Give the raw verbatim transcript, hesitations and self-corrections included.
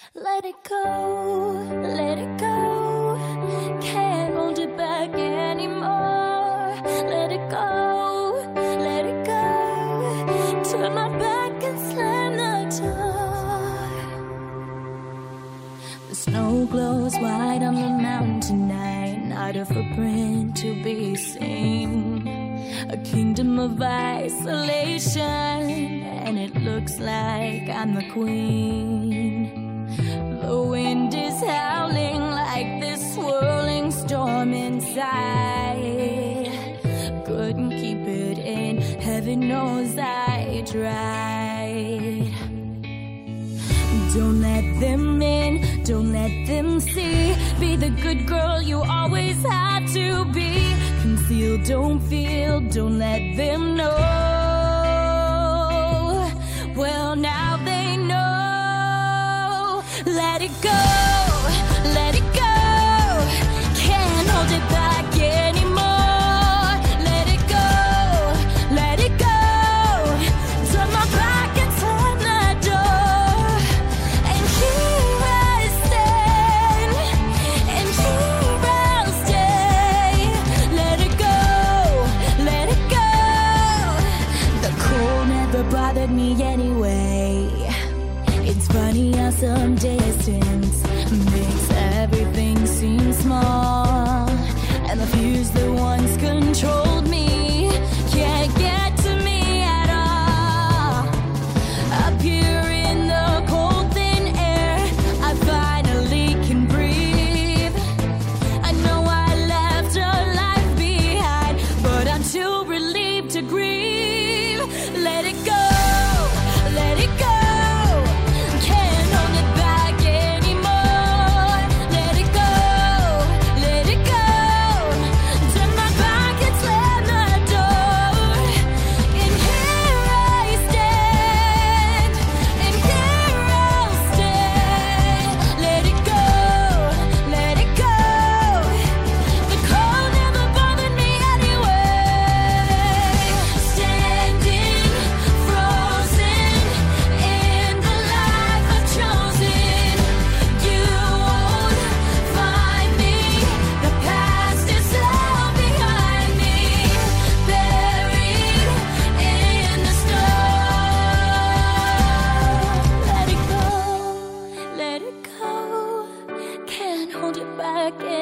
Let it go, let it go. Can't hold it back anymore. Let it go, let it go. Turn my back and slam the door. The snow glows white on the mountain tonight. Not a footprint to be seen. A kingdom of isolation, and it looks like I'm the queen. The wind is howling like this swirling storm inside. Couldn't keep it in, heaven knows I tried. Don't let them in, don't let them see. Be the good girl you always had to be. Conceal, don't feel, don't let them know. Well, now they know. Let it go, let it go. Can't hold it back anymore. Let it go, let it go. Turn my back and slam the door. And here I stand, and here I'll stay. Let it go, let it go. The cold never bothered me anyway. It's funny how some distance makes everything seem small. And the fears that once controlled me can't get to me at all. Up here in the cold thin air, I finally can breathe. I know I left a life behind, but I'm too relieved to grieve. Let it go, let it go. Can't hold it back anymore. Let it go, let it go. Turn my back and slam the door. And here I stand, and here I'll stay. Let it go, let it go. The cold never bothered me anyway. Standing frozen in the life I've chosen. You won't find me. The past is all behind me, buried in the snow. Let it go, let it go. Can't hold it back